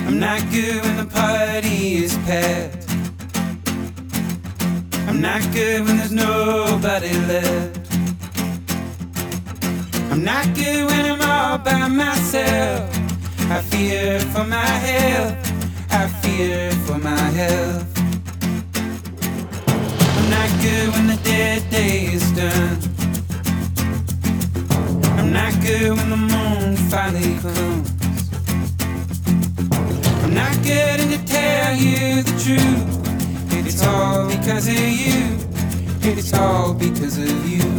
I'm not good when the party is packed. I'm not good when there's nobody left. I'm not good when I'm all by myself. I fear for my health. I fear for my health. I'm not good when the dead day is done. I'm not good when the moon finally comes. I'm not good to tell you the truth. It's all because of you. It's all because of you.